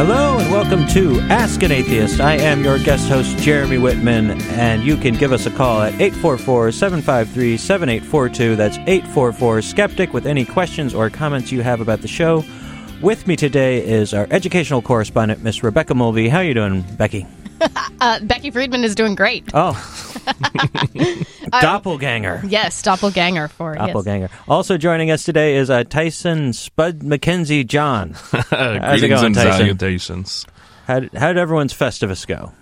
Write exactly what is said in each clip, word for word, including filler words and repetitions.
Hello and welcome to Ask an Atheist. I am your guest host, Jeremy Whitman, and you can give us a call at eight four four, seven five three, seven eight four two. That's eight four four, skeptic with any questions or comments you have about the show. With me today is our educational correspondent, Miss Rebecca Mulvey. How are you doing, Becky? uh, Becky Friedman is doing great. Oh. Doppelganger. Yes, doppelganger for Doppelganger. Yes. Also joining us today is uh, Tyson Spud McKenzie John. How's Greetings it going, and Tyson? salutations. How did, how did everyone's Festivus go?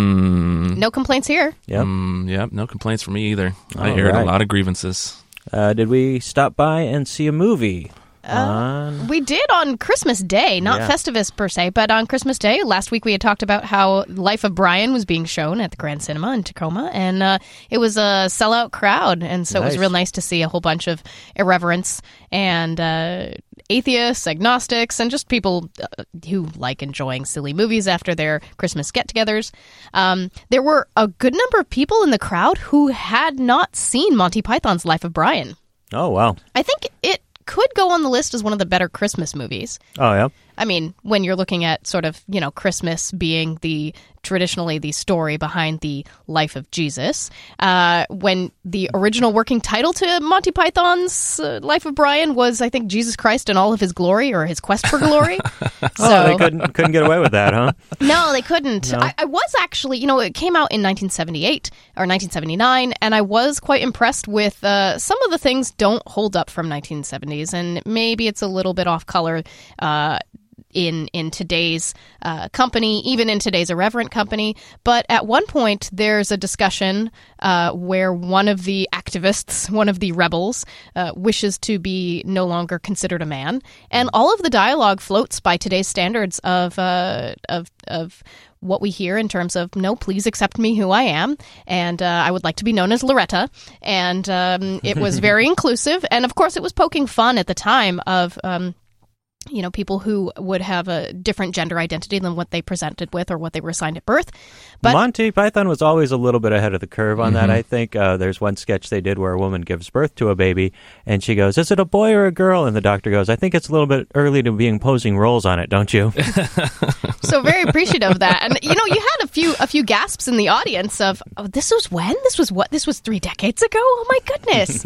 Mm, No complaints here. Yep. mm, yep, no complaints from me either. All I heard right. a lot of grievances. Uh, did we stop by and see a movie? Uh, on... we did on Christmas Day, not Yeah. Festivus per se, but on Christmas Day. Last week we had talked about how Life of Brian was being shown at the Grand Cinema in Tacoma, and uh, it was a sellout crowd, and so it Nice. was real nice to see a whole bunch of irreverence and uh, atheists, agnostics, and just people uh, who like enjoying silly movies after their Christmas get-togethers. Um, there were a good number of people in the crowd who had not seen Monty Python's Life of Brian. Oh, wow. I think it could go on the list as one of the better Christmas movies. Oh, yeah? I mean, when you're looking at sort of, you know, Christmas being the traditionally the story behind the life of Jesus, uh, when the original working title to Monty Python's uh, Life of Brian was, I think, Jesus Christ in all of his glory, or his quest for glory. Oh, So- they couldn't couldn't get away with that, huh? No, they couldn't. No? I, I was actually, you know, it came out in nineteen seventy-eight or nineteen seventy-nine, and I was quite impressed with uh, some of the things don't hold up from nineteen seventies, and maybe it's a little bit off color uh, in in today's uh, company, even in today's irreverent company. But at one point, there's a discussion uh, where one of the activists, one of the rebels, uh, wishes to be no longer considered a man, and all of the dialogue floats by today's standards of uh, of of what we hear in terms of, no, please accept me who I am, and uh, I would like to be known as Loretta. And um, it was very inclusive, and of course it was poking fun at the time of um, you know, people who would have a different gender identity than what they presented with or what they were assigned at birth. But Monty Python was always a little bit ahead of the curve on that, I think. Uh, there's one sketch they did where a woman gives birth to a baby, and she goes, is it a boy or a girl? And the doctor goes, I think it's a little bit early to be imposing roles on it, don't you? so very appreciative of that. And, you know, you had a few a few gasps in the audience of, oh, this was when? This was what? This was three decades ago? Oh, my goodness.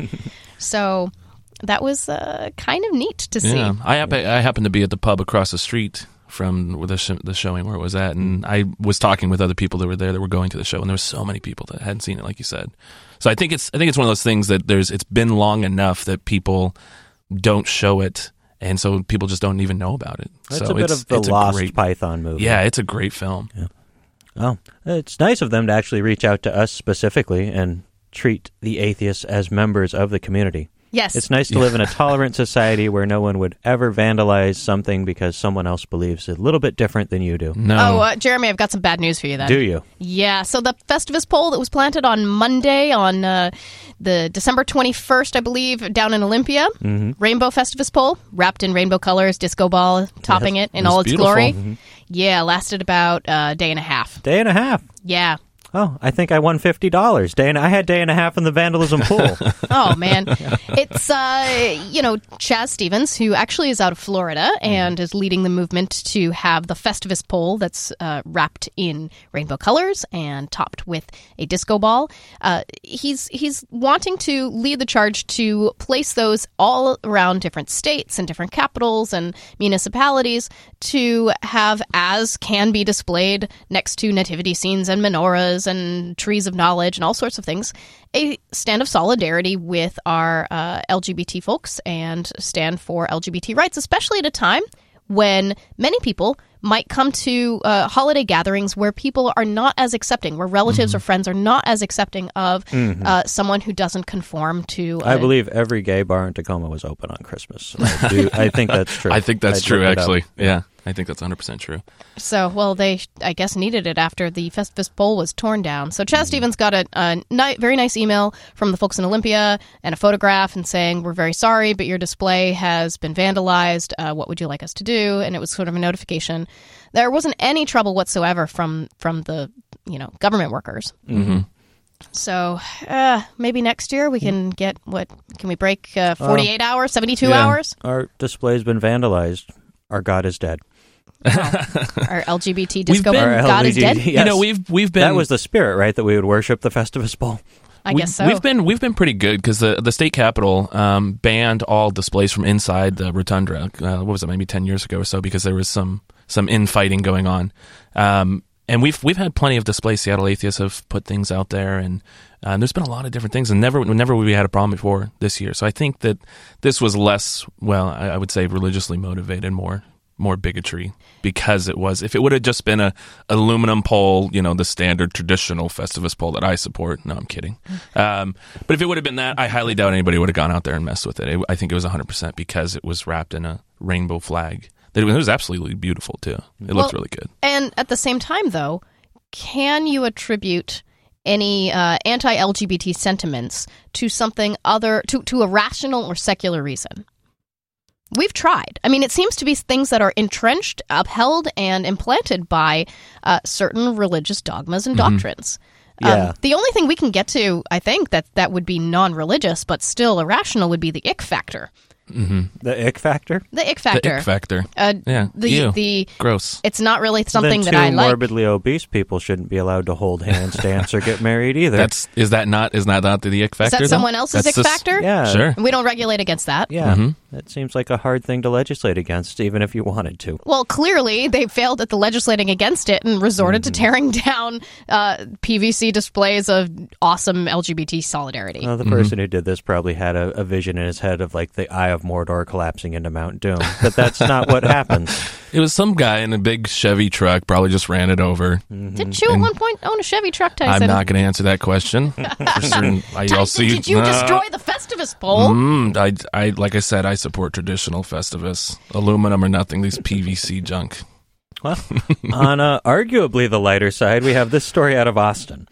So that was uh, kind of neat to see. Yeah, I, happen, I happened to be at the pub across the street from where the, sh- the showing where it was at, and I was talking with other people that were there that were going to the show, and there were so many people that hadn't seen it, like you said. So I think it's I think it's one of those things that there's it's been long enough that people don't show it, and so people just don't even know about it. That's so a bit it's, of the it's a Lost great, Python movie. Yeah, it's a great film. Yeah. Oh, it's nice of them to actually reach out to us specifically and treat the atheists as members of the community. Yes. It's nice to live in a tolerant society where no one would ever vandalize something because someone else believes a little bit different than you do. No. Oh, uh, Jeremy, I've got some bad news for you then. Do you? Yeah, so the Festivus poll that was planted on Monday, on uh, the December twenty-first, I believe, down in Olympia, Mm-hmm. Rainbow Festivus poll, wrapped in rainbow colors, disco ball topping Yes, it in it was all its beautiful. glory. Mm-hmm. Yeah, lasted about a day and a half. Day and a half. Yeah. Oh, I think I won fifty dollars. Day and I had day and a half in the vandalism pool. Oh, man. It's, uh, you know, Chaz Stevens, who actually is out of Florida and is leading the movement to have the Festivus pole that's uh, wrapped in rainbow colors and topped with a disco ball. Uh, he's he's wanting to lead the charge to place those all around different states and different capitals and municipalities to have, as can be displayed next to nativity scenes and menorahs and trees of knowledge and all sorts of things, a stand of solidarity with our uh, L G B T folks and stand for L G B T rights, especially at a time when many people might come to uh, holiday gatherings where people are not as accepting, where relatives Mm-hmm. or friends are not as accepting of uh, someone who doesn't conform to... Uh, I believe every gay bar in Tacoma was open on Christmas. I, do, I think that's true. I think that's I'd true, look it up. actually. Yeah, I think that's one hundred percent true. So, well, they, I guess, needed it after the Festivus poll was torn down. So Chaz Stevens got a, a ni- very nice email from the folks in Olympia and a photograph and saying, we're very sorry, but your display has been vandalized. Uh, what would you like us to do? And it was sort of a notification. There wasn't any trouble whatsoever from, from the, you know, government workers. Mm-hmm. So uh, maybe next year we can get, what, can we break uh, forty-eight hours, seventy-two yeah. hours? Our display's been vandalized. Our God is dead. Our L G B T disco been- Our god is L G B T dead. yes. You know, we've we've been That was the spirit, right? That we would worship the Festivus Bowl. I we, guess so. We've been we've been pretty good because the the state capitol um, banned all displays from inside the rotunda. Uh, what was it? Maybe ten years ago or so, because there was some some infighting going on. Um, and we've we've had plenty of displays. Seattle Atheists have put things out there, and uh, there's been a lot of different things. And never never we had a problem before this year. So I think that this was less, well, I, I would say religiously motivated, more. more bigotry, because it was, if it would have just been a aluminum pole, you know, the standard traditional Festivus pole that I support. No, I'm kidding. Um, but if it would have been that, I highly doubt anybody would have gone out there and messed with it. it I think it was one hundred percent because it was wrapped in a rainbow flag. It was absolutely beautiful too. It Well, looked really good. And at the same time, though, can you attribute any uh, anti-L G B T sentiments to something other, to, to a rational or secular reason? We've tried. I mean, it seems to be things that are entrenched, upheld, and implanted by uh, certain religious dogmas and doctrines. Yeah. Um, the only thing we can get to, I think, that, that would be non-religious but still irrational would be the ick factor. The ick factor? The ick factor. The ick factor. Uh, Yeah. The, Ew. the Gross. It's not really something then that I two like. morbidly obese people shouldn't be allowed to hold hands, dance, or get married either. That's is that not is that not the ick factor? Is that though? someone else's That's ick just- factor? yeah. Sure. And we don't regulate against that. Yeah. Mm-hmm. That seems like a hard thing to legislate against, even if you wanted to. Well, clearly they failed at the legislating against it and resorted Mm-hmm. to tearing down uh, P V C displays of awesome L G B T solidarity. Well, the person who did this probably had a, a vision in his head of like the Eye of Mordor collapsing into Mount Doom, but that's not what happens. It was some guy in a big Chevy truck, probably just ran it over. Didn't you at one point own a Chevy truck, Tyson? I'm not going to answer that question. For certain, I Tyson, also did you uh, destroy the Festivus pole? Mm, I, I, like I said, I support traditional Festivus. Aluminum or nothing, these P V C junk. Well, on uh, arguably the lighter side, we have this story out of Austin.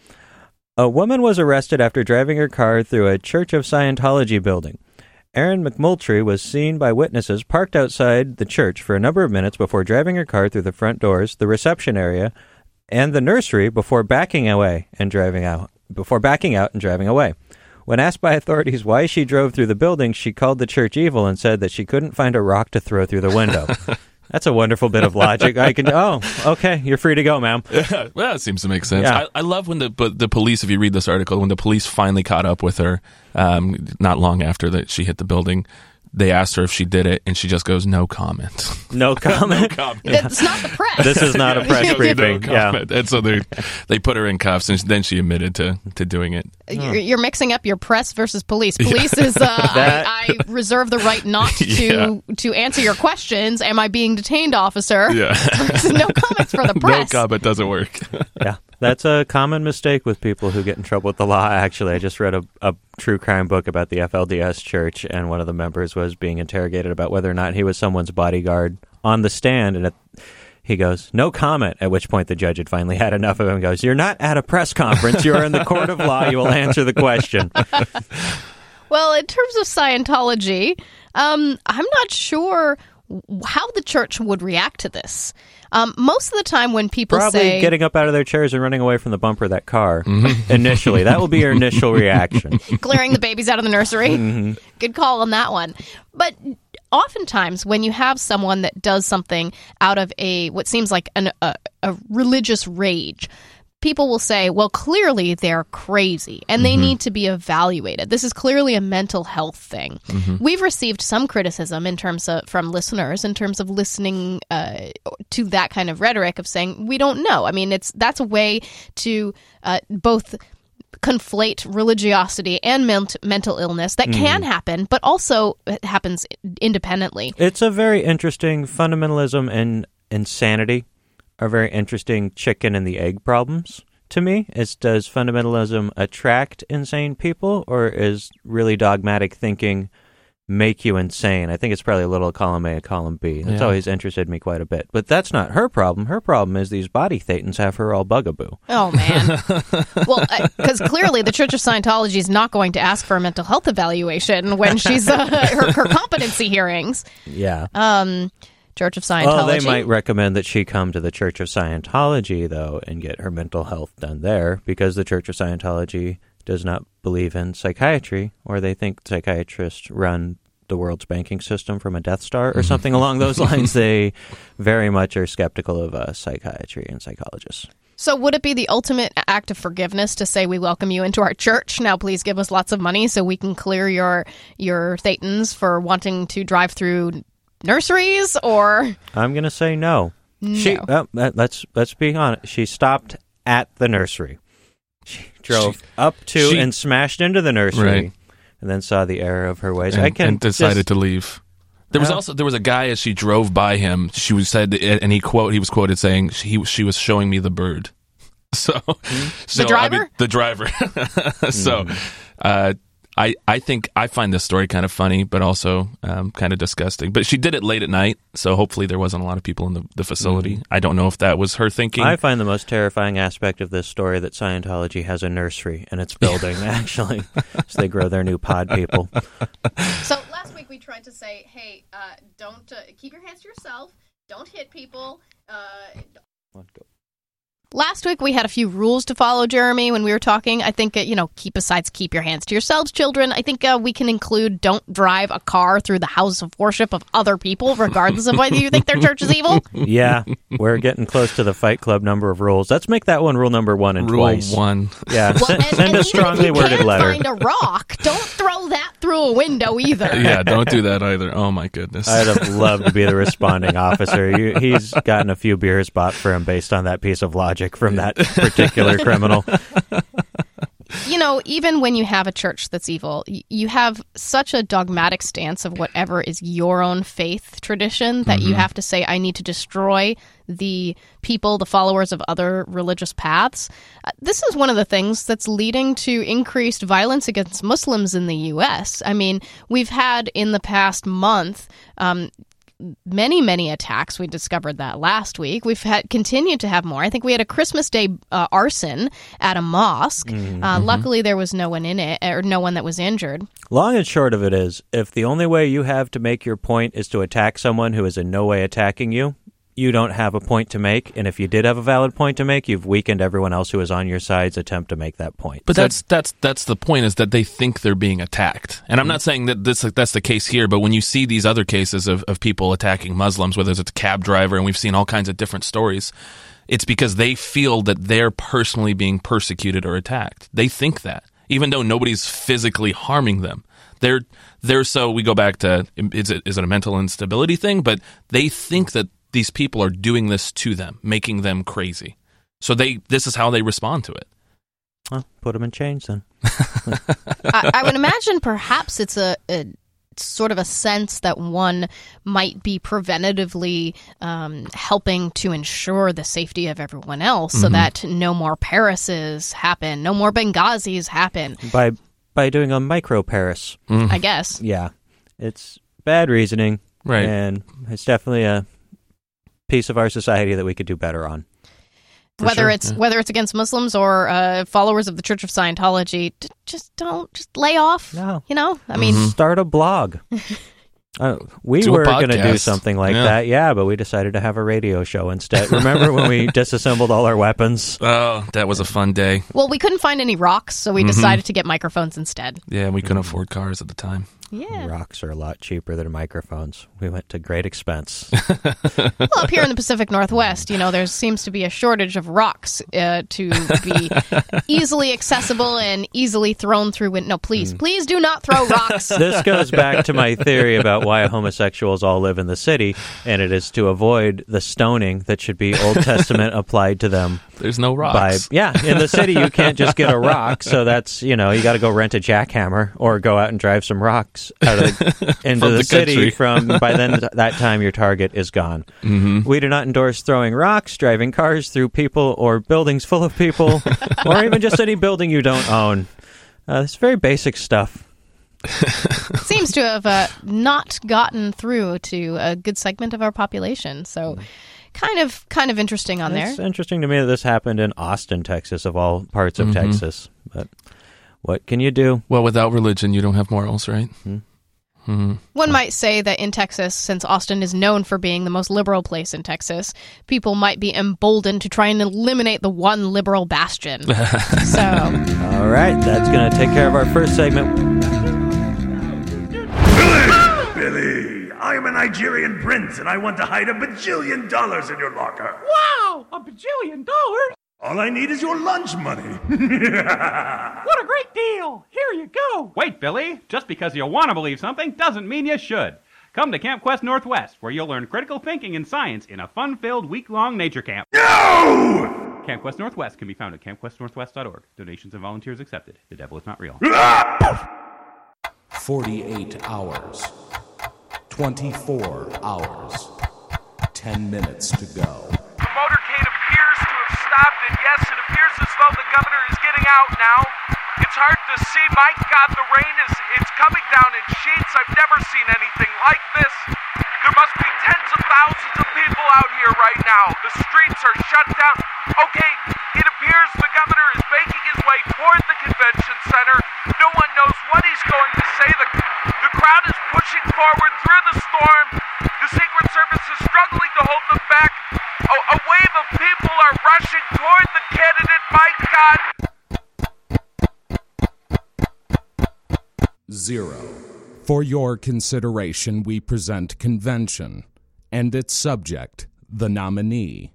A woman was arrested after driving her car through a Church of Scientology building. Erin McMultry was seen by witnesses parked outside the church for a number of minutes before driving her car through the front doors, the reception area, and the nursery before backing away and driving out. Before backing out and driving away. When asked by authorities why she drove through the building, she called the church evil and said that she couldn't find a rock to throw through the window. That's a wonderful bit of logic. I can. Oh, okay. You're free to go, ma'am. Well, it seems to make sense. Yeah. I, I love when the but the police, if you read this article, when the police finally caught up with her, um, not long after that she hit the building, they asked her if she did it, and she just goes, "No comment." No comment. No comment. It's not the press. This is not a press No briefing. Yeah. comment. And so they they put her in cuffs, and then she admitted to to doing it. You're, you're mixing up your press versus police. Police is, uh, That- I, I reserve the right not to Yeah. to answer your questions. Am I being detained, officer? Yeah. No comments for the No press. comment doesn't work. Yeah. That's a common mistake with people who get in trouble with the law. Actually, I just read a, a true crime book about the F L D S church, and one of the members was being interrogated about whether or not he was someone's bodyguard on the stand, and it, he goes, "No comment," at which point the judge had finally had enough of him and goes, "You're not at a press conference. You're in the court of law. You will answer the question." Well, in terms of Scientology, um, I'm not sure how the church would react to this. Um, most of the time when people Probably say... getting up out of their chairs and running away from the bumper of that car. Initially. That will be your initial reaction. clearing the babies out of the nursery. Mm-hmm. Good call on that one. But oftentimes when you have someone that does something out of a what seems like an, a, a religious rage, people will say, well, clearly they're crazy and they Mm-hmm. need to be evaluated. This is clearly a mental health thing. Mm-hmm. We've received some criticism in terms of from listeners in terms of listening uh, to that kind of rhetoric of saying we don't know. I mean, it's that's a way to uh, both conflate religiosity and ment- mental illness that can happen, but also it happens independently. It's a very interesting fundamentalism and insanity are very interesting chicken and the egg problems to me. Is does fundamentalism attract insane people, or is really dogmatic thinking make you insane? I think it's probably a little column A, a column B. That's Yeah. always interested me quite a bit. But that's not her problem. Her problem is these body thetans have her all bugaboo. Oh, man. Well, because clearly the Church of Scientology is not going to ask for a mental health evaluation when she's uh, her, her competency hearings. Yeah. Um, Church of Scientology. Well, they might recommend that she come to the Church of Scientology, though, and get her mental health done there, because the Church of Scientology does not believe in psychiatry, or they think psychiatrists run the world's banking system from a Death Star or something along those lines. They very much are skeptical of uh, psychiatry and psychologists. So would it be the ultimate act of forgiveness to say we welcome you into our church? Now please give us lots of money so we can clear your your thetans for wanting to drive through nurseries? Or I'm going to say no. No. She, uh, let's, let's be honest. She stopped at the nursery. She drove she, up to she, and smashed into the nursery, right. and then saw the error of her ways. And, I can and decided just, to leave. There was uh, also there was a guy as she drove by him. She was said, and he quote he was quoted saying he she was showing me the bird. So, mm-hmm. so the driver, I mean, the driver. so, mm. uh, I I think I find this story kind of funny, but also um, kind of disgusting. But she did it late at night, so hopefully there wasn't a lot of people in the, the facility. Mm. I don't know if that was her thinking. I find the most terrifying aspect of this story that Scientology has a nursery in its building, actually, so they grow their new pod people. So last week we tried to say, hey, uh, don't uh, keep your hands to yourself, don't hit people. Uh, Let's go. Last week we had a few rules to follow, Jeremy, when we were talking. I think, uh, you know, keep besides keep your hands to yourselves, children. I think uh, we can include don't drive a car through the house of worship of other people, regardless of whether you think their church is evil. Yeah, we're getting close to the Fight Club number of rules. Let's make that one rule number one and rule twice. Rule one. Yeah, well, and, send and a strongly even if you worded letter. Find a rock. Don't throw that through a window either. Yeah, don't do that either. Oh my goodness. I'd have loved to be the responding officer. You, he's gotten a few beers bought for him based on that piece of logic from that particular criminal. You know, even when you have a church that's evil, you have such a dogmatic stance of whatever is your own faith tradition that mm-hmm. you have to say, I need to destroy the people, the followers of other religious paths. Uh, this is one of the things that's leading to increased violence against Muslims in the U S. I mean, we've had in the past month um, many, many attacks. We discovered that last week. We've had continued to have more. I think we had a Christmas Day uh, arson at a mosque. Mm-hmm. Uh, luckily, there was no one in it, or no one that was injured. Long and short of it is, if the only way you have to make your point is to attack someone who is in no way attacking you, you don't have a point to make, and if you did have a valid point to make, you've weakened everyone else who is on your side's attempt to make that point. But so, that's that's that's the point, is that they think they're being attacked. And I'm not saying that this that's the case here, but when you see these other cases of, of people attacking Muslims, whether it's a cab driver, and we've seen all kinds of different stories, it's because they feel that they're personally being persecuted or attacked. They think that, even though nobody's physically harming them. They're they're so we go back to, is it is it a mental instability thing? But they think that these people are doing this to them, making them crazy. So they this is how they respond to it. Well, put them in chains then. I, I would imagine perhaps it's a, a sort of a sense that one might be preventatively um, helping to ensure the safety of everyone else, mm-hmm. so that no more Parises happen, no more Benghazis happen. By by doing a micro Paris, mm. I guess. Yeah, it's bad reasoning, right? And it's definitely a piece of our society that we could do better on. For whether sure. it's yeah. whether it's against Muslims or uh, followers of the Church of Scientology, d- just don't just lay off. No, you know, I mean, mm-hmm. start a blog. Uh, we do were going to do something like yeah. that, yeah, but we decided to have a radio show instead. Remember when we disassembled all our weapons? Oh, that was a fun day. Well, we couldn't find any rocks, so we mm-hmm. decided to get microphones instead. Yeah, we couldn't mm-hmm. afford cars at the time. Yeah. Rocks are a lot cheaper than microphones. We went to great expense. Well, up here in the Pacific Northwest, you know, there seems to be a shortage of rocks uh, to be easily accessible and easily thrown through. Win- no, please, mm. please do not throw rocks. This goes back to my theory about why homosexuals all live in the city, and it is to avoid the stoning that should be Old Testament applied to them. There's no rocks. By, yeah, in the city you can't just get a rock, so that's, you know, you got to go rent a jackhammer or go out and drive some rocks out of the, into the, the city. From by then that time your target is gone. Mm-hmm. We do not endorse throwing rocks, driving cars through people or buildings full of people, or even just any building you don't own. Uh, it's very basic stuff. Seems to have uh, not gotten through to a good segment of our population. So kind of kind of interesting on there. It's interesting to me that this happened in Austin, Texas, of all parts of mm-hmm. Texas. But what can you do? Well, without religion, you don't have morals, right? Mm-hmm. Mm-hmm. One might say that in Texas, since Austin is known for being the most liberal place in Texas, people might be emboldened to try and eliminate the one liberal bastion. So, all right, that's going to take care of our first segment. Billy, I am a Nigerian prince, and I want to hide a bajillion dollars in your locker. Wow, a bajillion dollars? All I need is your lunch money. What a great deal. Here you go. Wait, Billy. Just because you want to believe something doesn't mean you should. Come to Camp Quest Northwest, where you'll learn critical thinking and science in a fun-filled week-long nature camp. No! Camp Quest Northwest can be found at camp quest northwest dot org. Donations and volunteers accepted. The devil is not real. forty-eight hours. twenty-four hours. ten minutes to go. The motorcade appears to have stopped, and yes, it appears as though the governor is getting out now. It's hard to see. My God, the rain is it's coming down in sheets. I've never seen anything like this. There must be tens of thousands of people out here right now. The streets are shut down. Okay, it appears the governor is making his way toward the convention center. No one knows what he's going to say. The, the crowd is pushing forward through the storm. The Secret Service is struggling to hold them back. A, a wave of people are rushing toward the candidate. My God. Zero. For your consideration, we present Convention and its subject, the nominee.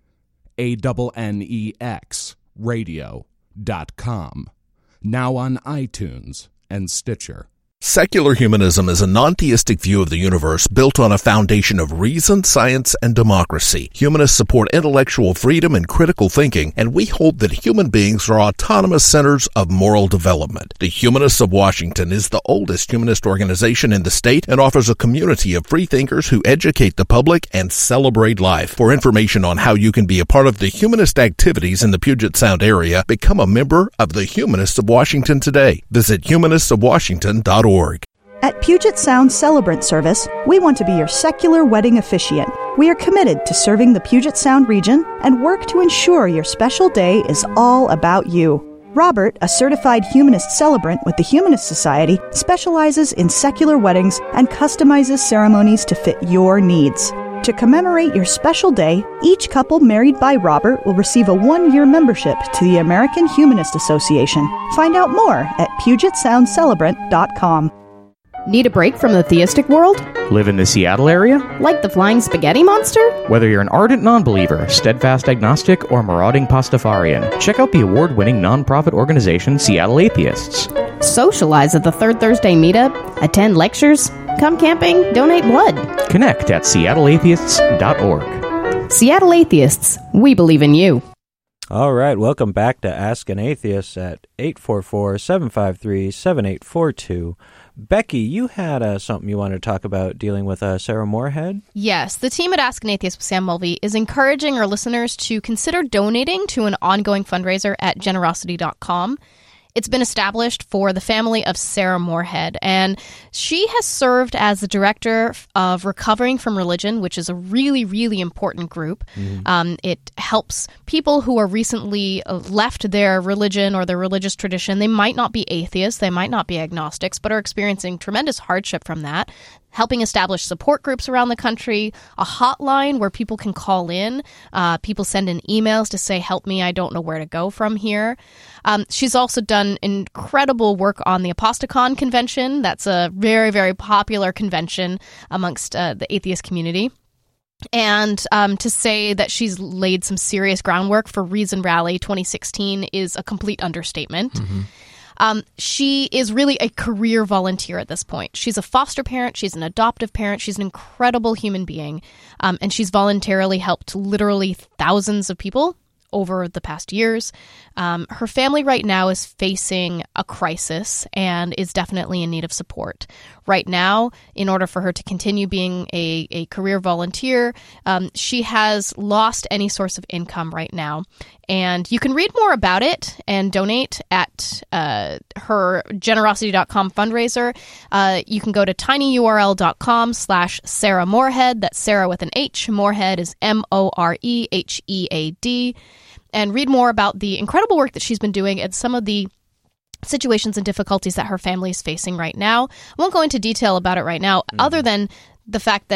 A N N E X radio dot com. Now on iTunes and Stitcher. Secular humanism is a non-theistic view of the universe built on a foundation of reason, science, and democracy. Humanists support intellectual freedom and critical thinking, and we hold that human beings are autonomous centers of moral development. The Humanists of Washington is the oldest humanist organization in the state and offers a community of free thinkers who educate the public and celebrate life. For information on how you can be a part of the humanist activities in the Puget Sound area, become a member of the Humanists of Washington today. Visit humanists of washington dot org. At Puget Sound Celebrant Service, we want to be your secular wedding officiant. We are committed to serving the Puget Sound region and work to ensure your special day is all about you. Robert, a certified humanist celebrant with the Humanist Society, specializes in secular weddings and customizes ceremonies to fit your needs. To commemorate your special day, each couple married by Robert will receive a one-year membership to the American Humanist Association. Find out more at puget sound celebrant dot com. Need a break from the theistic world? Live in the Seattle area? Like the flying spaghetti monster? Whether you're an ardent non-believer, steadfast agnostic, or marauding Pastafarian, check out the award-winning nonprofit organization Seattle Atheists. Socialize at the Third Thursday meetup, attend lectures, come camping, donate blood. Connect at seattle atheists dot org. Seattle Atheists, we believe in you. All right, welcome back to Ask an Atheist at eight four four, seven five three, seven eight four two. Becky, you had uh, something you wanted to talk about dealing with uh, Sarah Moorhead? Yes, the team at Ask an Atheist with Sam Mulvey is encouraging our listeners to consider donating to an ongoing fundraiser at generosity dot com. It's been established for the family of Sarah Moorhead, and she has served as the director of Recovering from Religion, which is a really, really important group. Mm-hmm. Um, it helps people who are recently left their religion or their religious tradition. They might not be atheists, they might not be agnostics, but are experiencing tremendous hardship from that. Helping establish support groups around the country, a hotline where people can call in. Uh, people send in emails to say, help me, I don't know where to go from here. Um, she's also done incredible work on the Apostacon Convention. That's a very, very popular convention amongst uh, the atheist community. And um, to say that she's laid some serious groundwork for Reason Rally twenty sixteen is a complete understatement. Mm-hmm. Um, she is really a career volunteer at this point. She's a foster parent. She's an adoptive parent. She's an incredible human being. Um, and she's voluntarily helped literally thousands of people over the past years. Um, her family right now is facing a crisis and is definitely in need of support. Right now, in order for her to continue being a, a career volunteer, um, she has lost any source of income right now. And you can read more about it and donate at uh, her generosity dot com fundraiser. Uh, you can go to tinyurl dot com slash Sarah Moorhead. That's Sarah with an H. Moorhead is M O R E H E A D. And read more about the incredible work that she's been doing and some of the situations and difficulties that her family is facing right now. I won't go into detail about it right now, mm-hmm. other than the fact that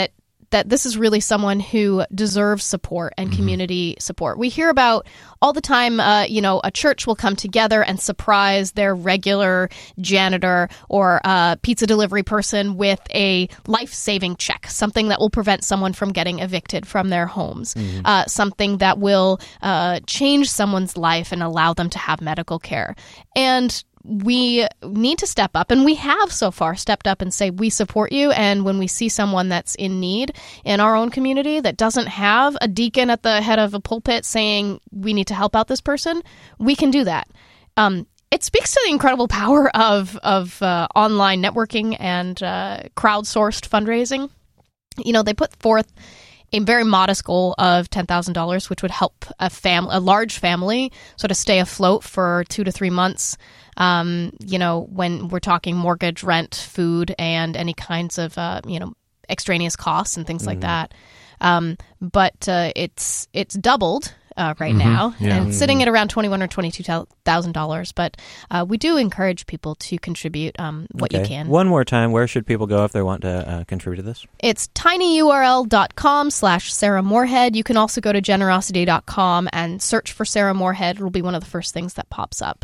that this is really someone who deserves support and Mm-hmm. community support. We hear about all the time, uh, you know, a church will come together and surprise their regular janitor or uh, pizza delivery person with a life-saving check, something that will prevent someone from getting evicted from their homes, Mhm. uh, something that will uh, change someone's life and allow them to have medical care. And we need to step up, and we have so far stepped up and say we support you. And when we see someone that's in need in our own community that doesn't have a deacon at the head of a pulpit saying we need to help out this person, we can do that. Um, it speaks to the incredible power of of uh, online networking and uh, crowdsourced fundraising. You know, they put forth a very modest goal of ten thousand dollars, which would help a fam- a large family sort of stay afloat for two to three months. Um, you know, when we're talking mortgage, rent, food, and any kinds of, uh, you know, extraneous costs and things like Mhm. that. Um, but uh, it's it's doubled uh, right Mhm. now, Yeah. and it's sitting Mhm. at around twenty-one or twenty-two thousand dollars. But uh, we do encourage people to contribute um, what you Okay. can. One more time, where should people go if they want to uh, contribute to this? It's tinyurl.com slash Sarah Moorhead. You can also go to generosity dot com and search for Sarah Moorhead. It'll be one of the first things that pops up.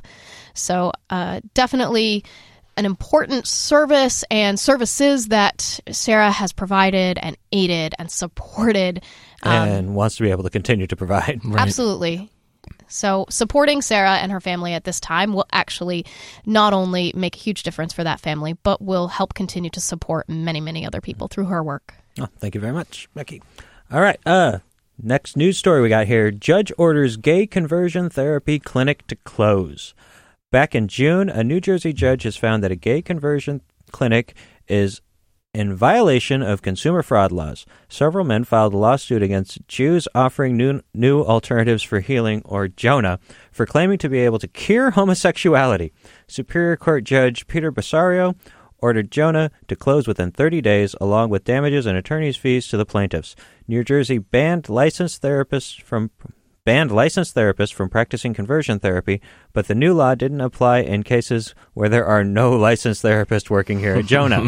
So uh, definitely an important service and services that Sarah has provided and aided and supported. Um, and wants to be able to continue to provide. Absolutely. So supporting Sarah and her family at this time will actually not only make a huge difference for that family, but will help continue to support many, many other people through her work. Oh, thank you very much, Becky. All right. Uh, next news story we got here. Judge orders gay conversion therapy clinic to close. Back in June, a New Jersey judge has found that a gay conversion clinic is in violation of consumer fraud laws. Several men filed a lawsuit against Jews offering new new alternatives for healing, or Jonah, for claiming to be able to cure homosexuality. Superior Court Judge Peter Basario ordered Jonah to close within thirty days, along with damages and attorney's fees to the plaintiffs. New Jersey banned licensed therapists from banned licensed therapists from practicing conversion therapy, but the new law didn't apply in cases where there are no licensed therapists working here at Jonah.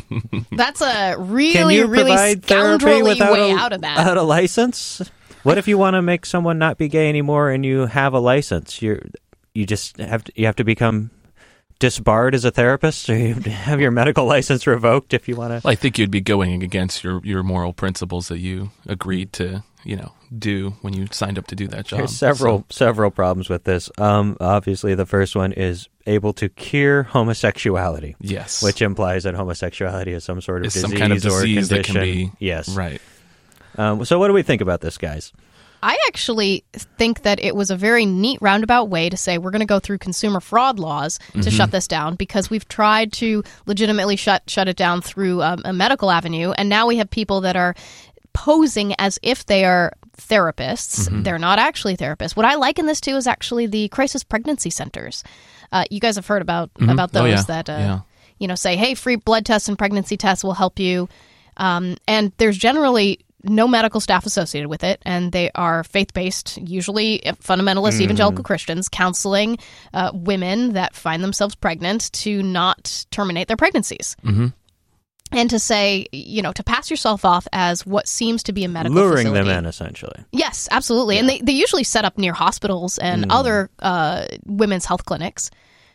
That's a really, Can you really provide therapy scoundrelly without way a, out of that. without a license? What if you want to make someone not be gay anymore and you have a license? You're you just have to, you have to become disbarred as a therapist, or you have your medical license revoked if you want to. Well, I think you'd be going against your, your moral principles that you agreed to, you know, do when you signed up to do that job. There's several So- several problems with this. Um, obviously, the first one is able to cure homosexuality. Yes. Which implies that homosexuality is some sort of Is disease, some kind of or disease that condition. can be- yes. right. Um, so what do we think about this, guys? I actually think that it was a very neat roundabout way to say we're going to go through consumer fraud laws to Mhm. shut this down, because we've tried to legitimately shut shut it down through um, a medical avenue, and now we have people that are posing as if they are therapists. Mhm. They're not actually therapists. What I liken this to is actually the crisis pregnancy centers. Uh, you guys have heard about Mhm. about Oh, those yeah. that uh, Yeah. you know say, hey, free blood tests and pregnancy tests will help you. Um, and there's generally no medical staff associated with it, and they are faith-based, usually fundamentalist Mm. evangelical Christians, counseling uh, women that find themselves pregnant to not terminate their pregnancies. Mm-hmm. And to say, you know, to pass yourself off as what seems to be a medical Luring facility. them in, essentially. Yes, absolutely. And they, they usually set up near hospitals and Mm. other uh, women's health clinics.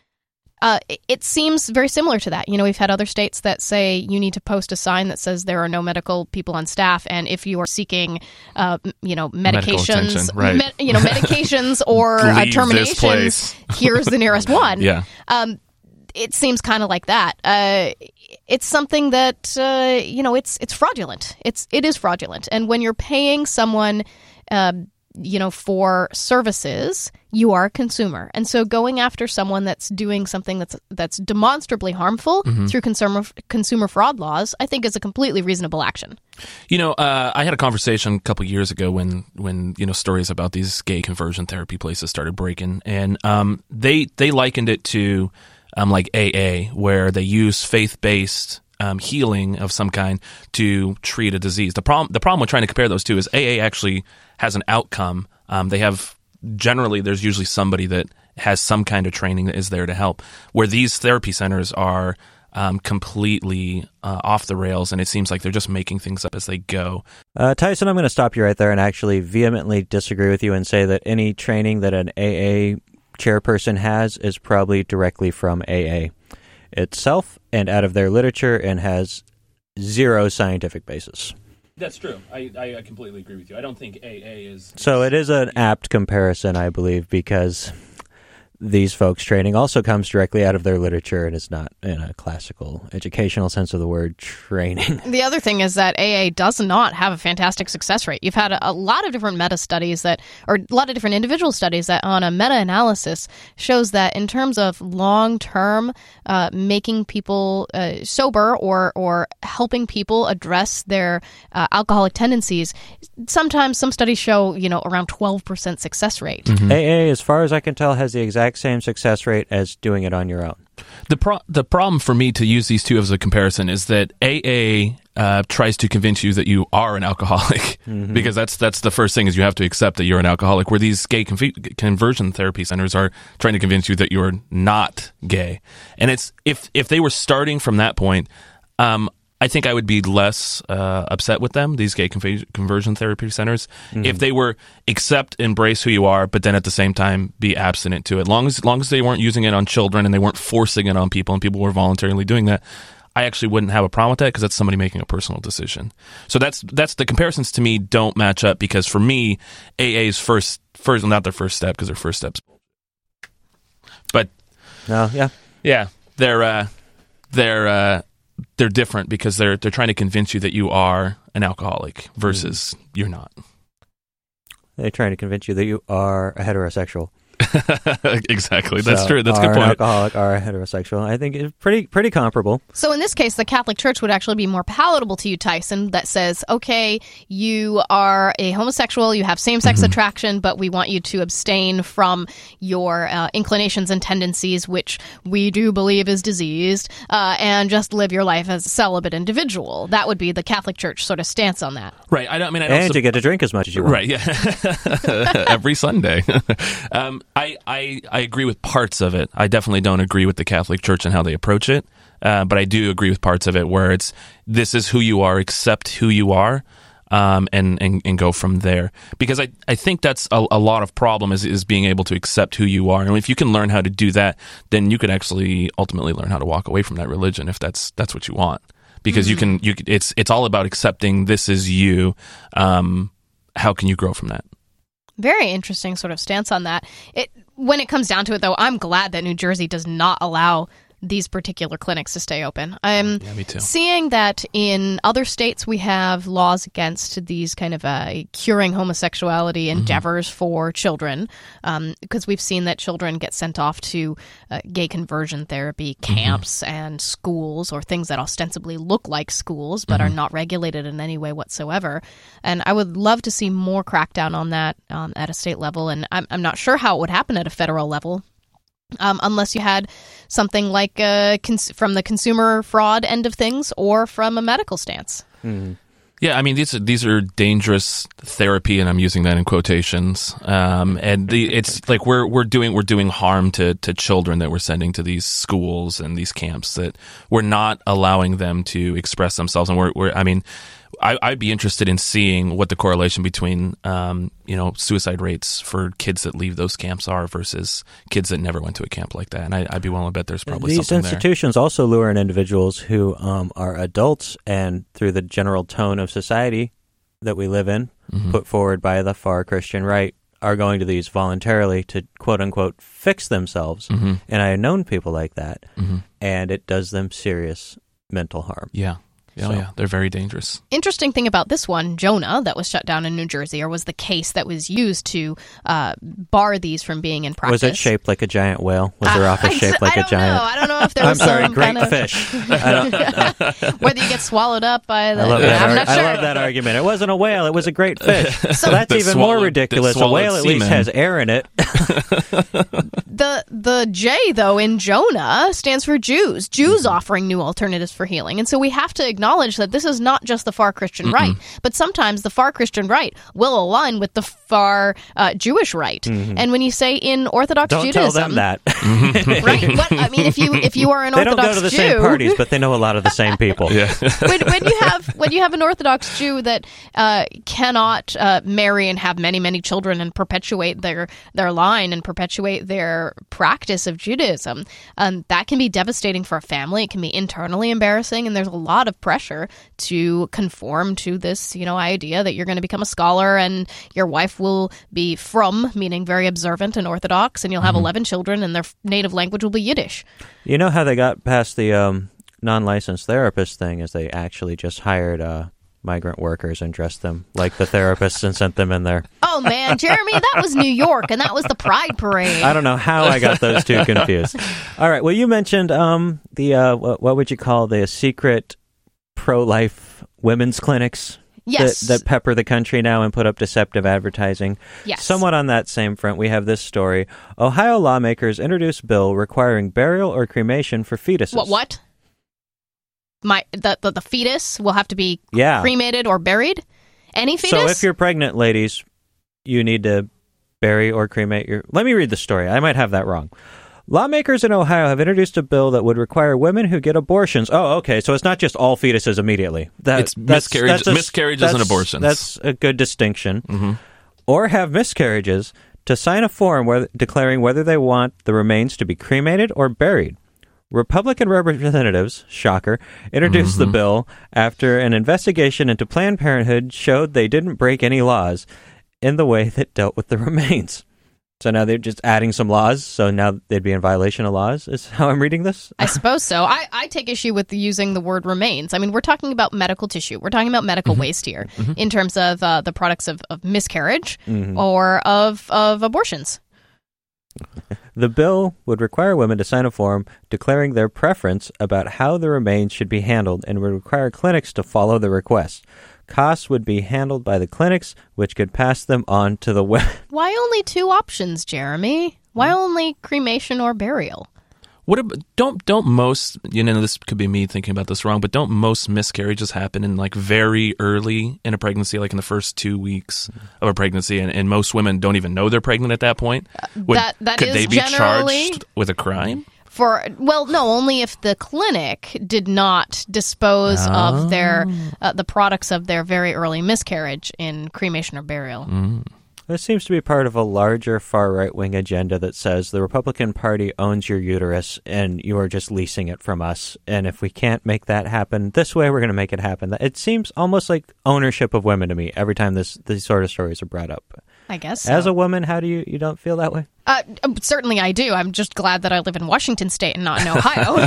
Uh, it, it seems very similar to that. You know, we've had other states that say you need to post a sign that says there are no medical people on staff, and if you are seeking, uh, m- you know, Medical medications, attention, right. me- you know, medications or uh, Leave this terminations, place. here's the nearest one. Yeah. Um, it seems kind of like that. Uh, it's something that uh, you know, it's it's fraudulent. It's it is fraudulent, and when you're paying someone, uh, you know, for services, you are a consumer, and so going after someone that's doing something that's that's demonstrably harmful Mhm. through consumer consumer fraud laws, I think is a completely reasonable action. You know, uh, I had a conversation a couple years ago when, when you know, stories about these gay conversion therapy places started breaking, and um, they they likened it to um, like A A, where they use faith-based um, healing of some kind to treat a disease. The problem the problem with trying to compare those two is A A actually has an outcome. Um, they have generally there's usually somebody that has some kind of training that is there to help, where these therapy centers are um, completely uh, off the rails, and it seems like they're just making things up as they go. Uh, Tyson, I'm going to stop you right there and actually vehemently disagree with you and say that any training that an A A chairperson has is probably directly from A A itself and out of their literature and has zero scientific basis. That's true. I, I completely agree with you. I don't think A A is... So it is an apt comparison, I believe, because these folks' training also comes directly out of their literature and is not in a classical educational sense of the word training. The other thing is that A A does not have a fantastic success rate. You've had a, a lot of different meta studies that, or a lot of different individual studies that on a meta-analysis shows that in terms of long-term uh, making people uh, sober or, or helping people address their uh, alcoholic tendencies, sometimes some studies show, you know, around twelve percent success rate. Mm-hmm. A A, as far as I can tell, has the exact same success rate as doing it on your own. The pro- the problem for me to use these two as a comparison is that A A uh, tries to convince you that you are an alcoholic mm-hmm. because that's that's the first thing is you have to accept that you're an alcoholic, where these gay conv- conversion therapy centers are trying to convince you that you're not gay. And it's if if they were starting from that point, um, I think I would be less uh, upset with them, these gay conv- conversion therapy centers, mm-hmm. if they were accept, embrace who you are, but then at the same time be abstinent to it. Long as long as they weren't using it on children and they weren't forcing it on people and people were voluntarily doing that, I actually wouldn't have a problem with that because that's somebody making a personal decision. So that's that's the comparisons to me don't match up because for me, A A's first, first well, not their first step because their first step's but no, yeah, yeah, they're uh, they're uh, they're different because they're they're trying to convince you that you are an alcoholic versus mm. you're not. They're trying to convince you that you are a heterosexual. Exactly. That's so true. That's a good good point. An alcoholic or a heterosexual. I think it's pretty pretty comparable. So in this case, the Catholic Church would actually be more palatable to you, Tyson, that says, okay, you are a homosexual, you have same-sex mm-hmm. attraction, but we want you to abstain from your uh, inclinations and tendencies, which we do believe is diseased, uh, and just live your life as a celibate individual. That would be the Catholic Church sort of stance on that. Right. I don't I mean I don't And sub- you get to drink as much as you want. Right, yeah. Every Sunday. um, I, I I agree with parts of it. I definitely don't agree with the Catholic Church and how they approach it, uh, but I do agree with parts of it where it's this is who you are, accept who you are, um, and, and and go from there. Because I, I think that's a, a lot of problem is is being able to accept who you are. And if you can learn how to do that, then you could actually ultimately learn how to walk away from that religion if that's that's what you want. Because mm-hmm. you can you it's it's all about accepting this is you. Um, how can you grow from that? Very interesting sort of stance on that. It when it comes down to it, though, I'm glad that New Jersey does not allow these particular clinics to stay open. I'm yeah, me too. seeing that in other states we have laws against these kind of uh, curing homosexuality endeavors mm-hmm. for children, um, because we've seen that children get sent off to uh, gay conversion therapy camps mm-hmm. and schools or things that ostensibly look like schools but mm-hmm. are not regulated in any way whatsoever. And I would love to see more crackdown on that um, at a state level, and I'm, I'm not sure how it would happen at a federal level. Um, unless you had something like uh, cons- from the consumer fraud end of things or from a medical stance. Mm-hmm. Yeah, I mean, these are, these are dangerous therapy, and I'm using that in quotations. Um, and the, it's like we're we're doing we're doing harm to, to children that we're sending to these schools and these camps that we're not allowing them to express themselves. And we're, we're I mean, I, I'd be interested in seeing what the correlation between um, you know suicide rates for kids that leave those camps are versus kids that never went to a camp like that. And I, I'd be willing to bet there's probably These something there. These institutions also lure in individuals who um, are adults and through the general tone of society that we live in, mm-hmm. put forward by the far Christian right, are going to these voluntarily to quote-unquote fix themselves. Mm-hmm. And I have known people like that, mm-hmm. and it does them serious mental harm. Yeah. Oh, so. yeah. They're very dangerous. Interesting thing about this one, Jonah, that was shut down in New Jersey, or was the case that was used to uh, bar these from being in practice. Was it shaped like a giant whale? Was their uh, office shaped I, like I a giant? Know. I don't know if there was I'm sorry, some great kind of... fish. I don't, Whether you get swallowed up by the... I love, that I'm ar- not sure. I love that argument. It wasn't a whale. It was a great fish. So that's even swallowed, more ridiculous. A whale at seaman. least has air in it. the The J, though, in Jonah stands for Jews. Jews mm-hmm. offering new alternatives for healing. And so we have to acknowledge that this is not just the far Christian Mm-mm. right, but sometimes the far Christian right will align with the far uh, Jewish rite. Mm-hmm. And when you say in Orthodox don't Judaism, tell them that. Right? What, I mean, if you if you are an they Orthodox don't go to the Jew, same parties, but they know a lot of the same people. Yeah. when, when you have when you have an Orthodox Jew that uh, cannot uh, marry and have many many children and perpetuate their their line and perpetuate their practice of Judaism, um, that can be devastating for a family. It can be internally embarrassing, and there's a lot of pressure to conform to this, you know, idea that you're going to become a scholar and your wife will be from, meaning very observant and Orthodox, and you'll have mm-hmm. eleven children, and their native language will be Yiddish. You know how they got past the um, non-licensed therapist thing is they actually just hired uh, migrant workers and dressed them like the therapists and sent them in there. Oh, man, Jeremy, that was New York, and that was the Pride Parade. I don't know how I got those two confused. All right, well, you mentioned um, the, uh, what, what would you call the secret pro-life women's clinics? Yes. That, that pepper the country now and put up deceptive advertising. Yes. Somewhat on that same front, we have this story. Ohio lawmakers introduce bill requiring burial or cremation for fetuses. What? What? My the the, the fetus will have to be yeah. cremated or buried? Any fetus? So if you're pregnant, ladies, you need to bury or cremate your... Let me read the story. I might have that wrong. Lawmakers in Ohio have introduced a bill that would require women who get abortions. Oh, okay. So it's not just all fetuses immediately. That, it's miscarriage, that's a, miscarriages that's, and abortions. That's a good distinction. Mm-hmm. Or have miscarriages to sign a form where, declaring whether they want the remains to be cremated or buried. Republican representatives, shocker, introduced mm-hmm. the bill after an investigation into Planned Parenthood showed they didn't break any laws in the way that dealt with the remains. So now they're just adding some laws, so now they'd be in violation of laws, is how I'm reading this? I suppose so. I, I take issue with the using the word remains. I mean, we're talking about medical tissue. We're talking about medical mm-hmm. waste here mm-hmm. in terms of uh, the products of, of miscarriage mm-hmm. or of, of abortions. The bill would require women to sign a form declaring their preference about how the remains should be handled and would require clinics to follow the request. Costs would be handled by the clinics, which could pass them on to the women. Why only two options, Jeremy? Why only cremation or burial? What about, don't don't most, you know, this could be me thinking about this wrong, but don't most miscarriages happen in like very early in a pregnancy, like in the first two weeks of a pregnancy, and, and most women don't even know they're pregnant at that point? Would, that that could is they be generally charged with a crime? For well, no, only if the clinic did not dispose oh. of their uh, the products of their very early miscarriage in cremation or burial. Mm. This seems to be part of a larger far right-wing agenda that says the Republican Party owns your uterus and you are just leasing it from us. And if we can't make that happen this way, we're going to make it happen. It seems almost like ownership of women to me every time this these sort of stories are brought up. I guess so. As a woman, how do you, you don't feel that way? Uh, certainly I do. I'm just glad that I live in Washington State and not in Ohio.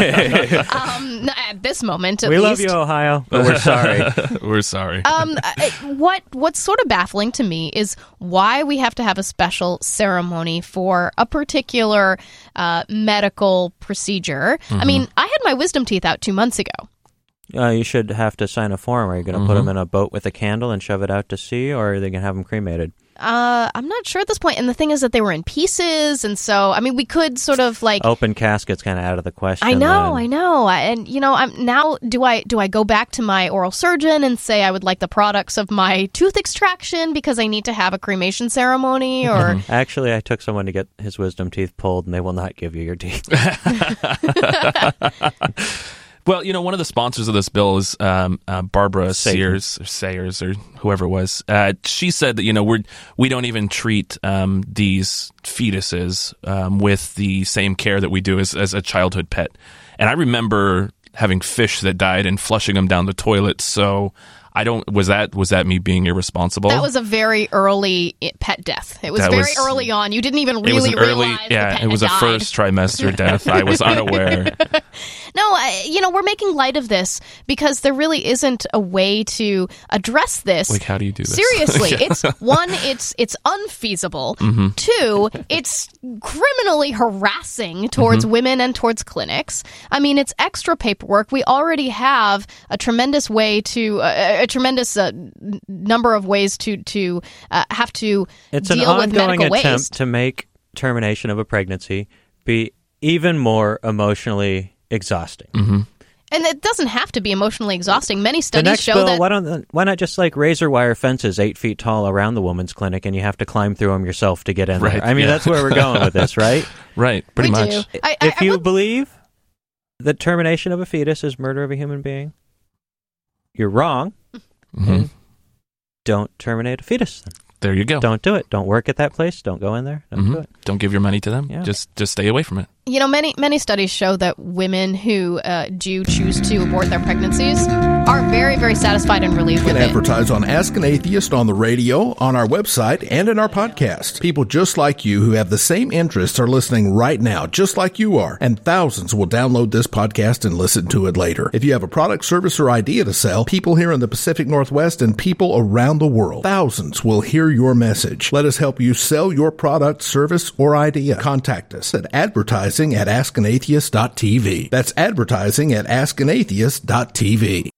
um, at this moment, at we least. love you, Ohio, but we're sorry. We're sorry. Um, what What's sort of baffling to me is why we have to have a special ceremony for a particular uh, medical procedure. Mm-hmm. I mean, I had my wisdom teeth out two months ago. Uh, you should have to sign a form. Are you going to mm-hmm. put them in a boat with a candle and shove it out to sea, or are they going to have them cremated? Uh, I'm not sure at this point. And the thing is that they were in pieces, and so I mean, we could sort of like open caskets, kind of out of the question. I know, then. I know, and you know, I'm now. Do I do I go back to my oral surgeon and say I would like the products of my tooth extraction because I need to have a cremation ceremony? Or actually, I took someone to get his wisdom teeth pulled, and they will not give you your teeth. Well, you know, one of the sponsors of this bill is um, uh, Barbara Satan. Sears or Sayers or whoever it was. Uh, she said that, you know, we're, we don't even treat um, these fetuses um, with the same care that we do as, as a childhood pet. And I remember having fish that died and flushing them down the toilet. So I don't, was that, was that me being irresponsible? That was a very early pet death. It was that very was, early on. You didn't even really it was an realize early, yeah, the pet it was had a died. first trimester death. I was unaware. No, I, you know, we're making light of this because there really isn't a way to address this. Like, how do you do this? Seriously, yeah. it's one, it's it's unfeasible. Mm-hmm. Two, it's criminally harassing towards mm-hmm. women and towards clinics. I mean, it's extra paperwork. We already have a tremendous way to uh, a tremendous uh, number of ways to to uh, have to it's deal with medical an ongoing attempt waste. to make termination of a pregnancy be even more emotionally exhausting. Mm-hmm. And it doesn't have to be emotionally exhausting. Many The studies next show bill, that... why don't why not just like razor wire fences eight feet tall around the woman's clinic, and you have to climb through them yourself to get in Right, there? I mean, yeah. that's where we're going with this, right? Right, pretty We much. do. I, I, If I you would- believe that termination of a fetus is murder of a human being, you're wrong. hmm And don't terminate a fetus. Then. There you go. Don't do it. Don't work at that place. Don't go in there. Don't Mhm. do it. Don't give your money to them. Yeah. Just just stay away from it. You know, many many studies show that women who uh, do choose to abort their pregnancies are very, very satisfied and relieved You with can it. advertise on Ask an Atheist on the radio, on our website, and in our podcast. People just like you who have the same interests are listening right now, just like you are, and thousands will download this podcast and listen to it later. If you have a product, service, or idea to sell, people here in the Pacific Northwest and people around the world, thousands will hear your message. Let us help you sell your product, service, or idea. Contact us at advertising at ask an atheist dot t v. That's advertising at ask an atheist dot t v.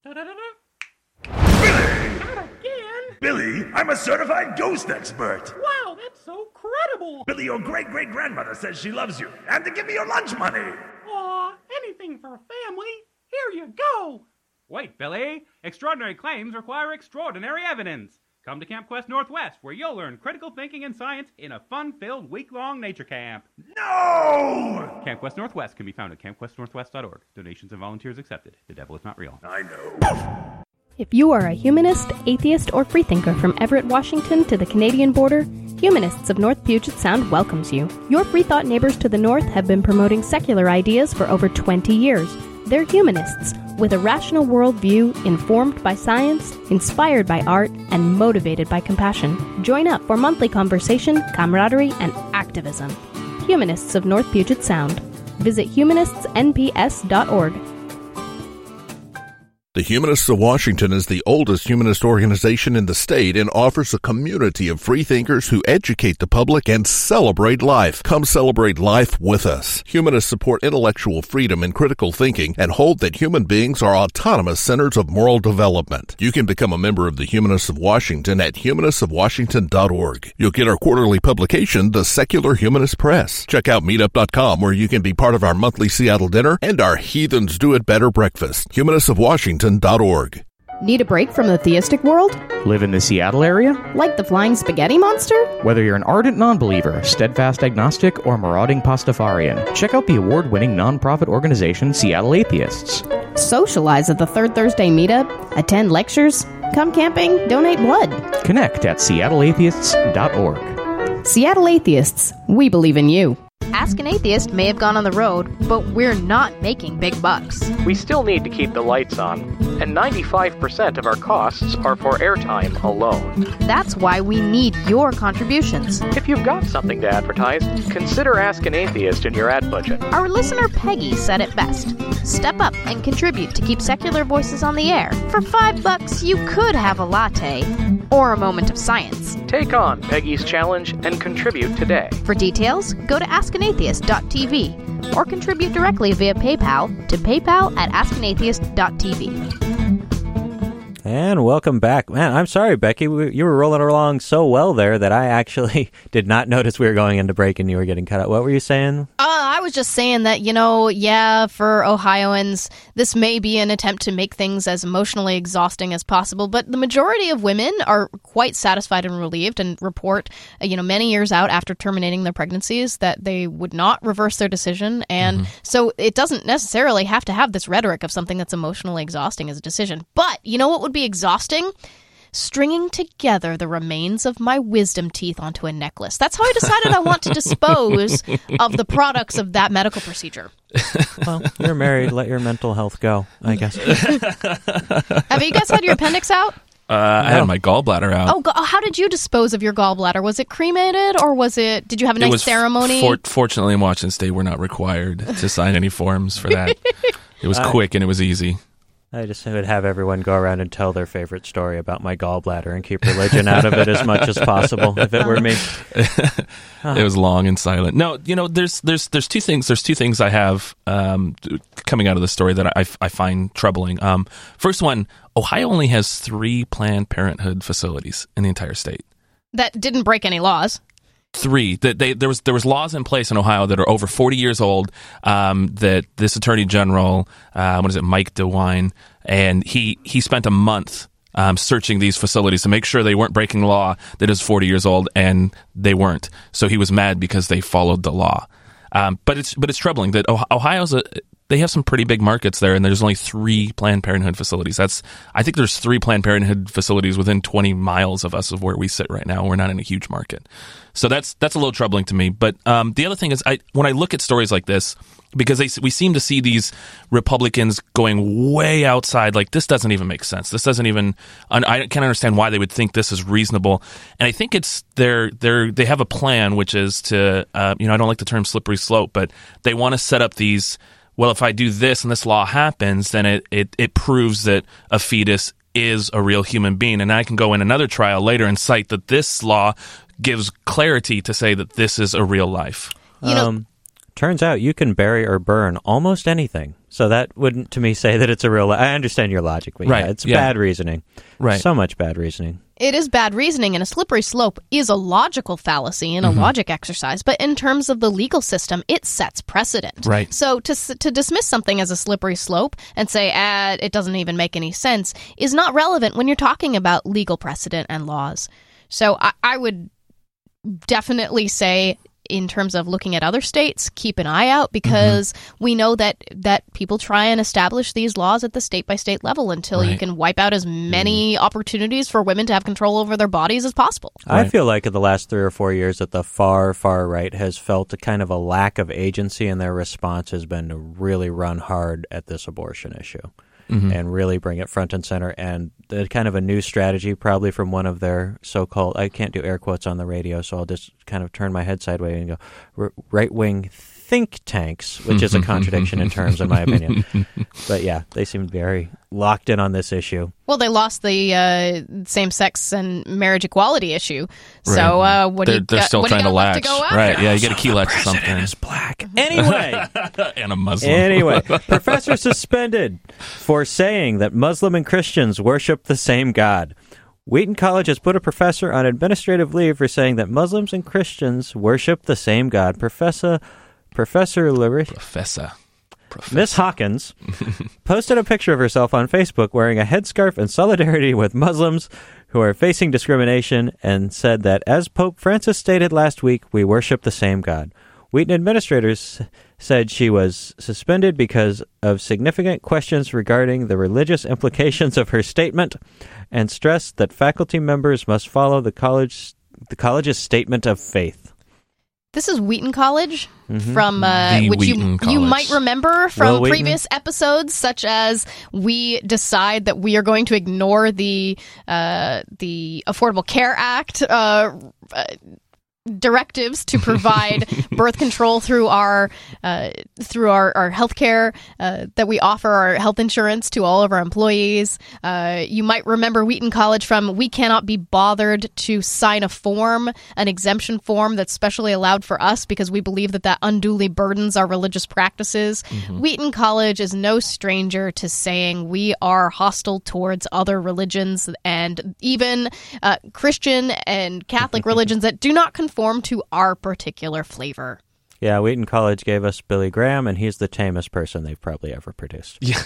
Billy, I'm a certified ghost expert. Wow, that's so credible. Billy, your great-great-grandmother says she loves you, and to give me your lunch money. Aw, anything for family. Here you go. Wait, Billy. Extraordinary claims require extraordinary evidence. Come to Camp Quest Northwest, where you'll learn critical thinking and science in a fun-filled week-long nature camp. No! Camp Quest Northwest can be found at camp quest northwest dot org. Donations and volunteers accepted. The devil is not real. I know. If you are a humanist, atheist, or freethinker from Everett, Washington to the Canadian border, Humanists of North Puget Sound welcomes you. Your free thought neighbors to the north have been promoting secular ideas for over twenty years. They're humanists, with a rational worldview informed by science, inspired by art, and motivated by compassion. Join up for monthly conversation, camaraderie, and activism. Humanists of North Puget Sound. Visit humanists n p s dot org. The Humanists of Washington is the oldest humanist organization in the state and offers a community of freethinkers who educate the public and celebrate life. Come celebrate life with us. Humanists support intellectual freedom and critical thinking and hold that human beings are autonomous centers of moral development. You can become a member of the Humanists of Washington at humanists of washington dot org. You'll get our quarterly publication, The Secular Humanist Press. Check out meetup dot com, where you can be part of our monthly Seattle dinner and our Heathens Do It Better breakfast. Humanists of Washington dot org. Need a break from the theistic world? Live in the Seattle area? Like the flying spaghetti monster? Whether you're an ardent non-believer, steadfast agnostic, or marauding Pastafarian, check out the award-winning nonprofit organization Seattle Atheists. Socialize at the third Thursday meetup? Attend lectures? Come camping? Donate blood? Connect at seattle atheists dot org. Seattle Atheists, we believe in you. Ask an Atheist may have gone on the road, but we're not making big bucks. We still need to keep the lights on, and ninety-five percent of our costs are for airtime alone. That's why we need your contributions. If you've got something to advertise, consider Ask an Atheist in your ad budget. Our listener Peggy said it best. Step up and contribute to keep secular voices on the air. For five bucks, you could have a latte or a moment of science. Take on Peggy's challenge and contribute today. For details, go to ask an atheist dot t v or contribute directly via PayPal to paypal at ask an atheist dot t v. And welcome back. Man, I'm sorry, Becky. We, you were rolling along so well there that I actually did not notice we were going into break and you were getting cut out. What were you saying? Uh, I was just saying that, you know, yeah, for Ohioans, this may be an attempt to make things as emotionally exhausting as possible, but the majority of women are quite satisfied and relieved and report, uh, you know, many years out after terminating their pregnancies that they would not reverse their decision. And mm-hmm. so it doesn't necessarily have to have this rhetoric of something that's emotionally exhausting as a decision. But you know what would be exhausting? Stringing together the remains of my wisdom teeth onto a necklace. That's how I decided I want to dispose of the products of that medical procedure. Well, you're married. Let your mental health go, I guess. Have you guys had your appendix out? Uh, I had my gallbladder out. Oh, go- how did you dispose of your gallbladder? Was it cremated, or was it? Did you have a nice it was ceremony? For- fortunately, in Washington State, we're not required to sign any forms for that. It was uh, quick and it was easy. I just would have everyone go around and tell their favorite story about my gallbladder and keep religion out of it as much as possible, if it were me. It was long and silent. No, you know, there's there's there's two things. There's two things I have um, coming out of the story that I, I find troubling. Um, first one, Ohio only has three Planned Parenthood facilities in the entire state. That didn't break any laws. three that they there was there was laws in place in Ohio that are over forty years old. Um, that this Attorney General, uh, what is it, Mike DeWine, and he he spent a month um, searching these facilities to make sure they weren't breaking law that is forty years old, and they weren't. So he was mad because they followed the law. Um, but it's but it's troubling that Ohio's a they have some pretty big markets there, and there's only three Planned Parenthood facilities. That's I think there's three Planned Parenthood facilities within twenty miles of us of where we sit right now. We're not in a huge market, so that's that's a little troubling to me. But um, the other thing is, I when I look at stories like this, because they, we seem to see these Republicans going way outside, like this doesn't even make sense. This doesn't even I can't understand why they would think this is reasonable. And I think it's they're they're they have a plan, which is to uh, you know I don't like the term slippery slope, but they want to set up these. Well, if I do this and this law happens, then it, it, it proves that a fetus is a real human being. And I can go in another trial later and cite that this law gives clarity to say that this is a real life. You know, um, turns out you can bury or burn almost anything. So that wouldn't, to me, say that it's a real life. I understand your logic, but right. yeah, it's yeah. bad reasoning. Right. So much bad reasoning. It is bad reasoning, and a slippery slope is a logical fallacy and a mm-hmm. logic exercise. But in terms of the legal system, it sets precedent. Right. So to to dismiss something as a slippery slope and say, ah, it doesn't even make any sense, is not relevant when you're talking about legal precedent and laws. So I, I would definitely say, in terms of looking at other states, keep an eye out, because mm-hmm. we know that that people try and establish these laws at the state-by-state level until right. you can wipe out as many mm. opportunities for women to have control over their bodies as possible. I right. feel like in the last three or four years that the far, far right has felt a kind of a lack of agency, and their response has been to really run hard at this abortion issue. Mm-hmm. And really bring it front and center, and the kind of a new strategy probably from one of their so-called, I can't do air quotes on the radio, so I'll just kind of turn my head sideways and go, right-wing think tanks, which is a contradiction in terms, in my opinion. But yeah, they seem very locked in on this issue. Well, they lost the uh, same-sex and marriage equality issue. So right. uh, what they're, do you they're got, still what trying do you to latch. To go after? Right, yeah, you get a key latch or something. Is black. Anyway. And a Muslim. Anyway, professor suspended for saying that Muslim and Christians worship the same God. Wheaton College has put a professor on administrative leave for saying that Muslims and Christians worship the same God. Professor Professor Larry Professor. Professor. Miss Hawkins posted a picture of herself on Facebook wearing a headscarf in solidarity with Muslims who are facing discrimination, and said that, as Pope Francis stated last week, we worship the same God. Wheaton administrators said she was suspended because of significant questions regarding the religious implications of her statement, and stressed that faculty members must follow the college the college's statement of faith. This is Wheaton College, mm-hmm. from uh, the which Wheaton you College. you might remember from Will previous Wheaton? episodes, such as we decide that we are going to ignore the uh, the Affordable Care Act uh, uh, directives to provide birth control through our uh, through our, our health care, uh, that we offer our health insurance to all of our employees. Uh, you might remember Wheaton College from we cannot be bothered to sign a form, an exemption form that's specially allowed for us because we believe that that unduly burdens our religious practices. Mm-hmm. Wheaton College is no stranger to saying we are hostile towards other religions, and even uh, Christian and Catholic religions that do not conform Form to our particular flavor. Yeah, Wheaton College gave us Billy Graham, and he's the tamest person they've probably ever produced. Yeah.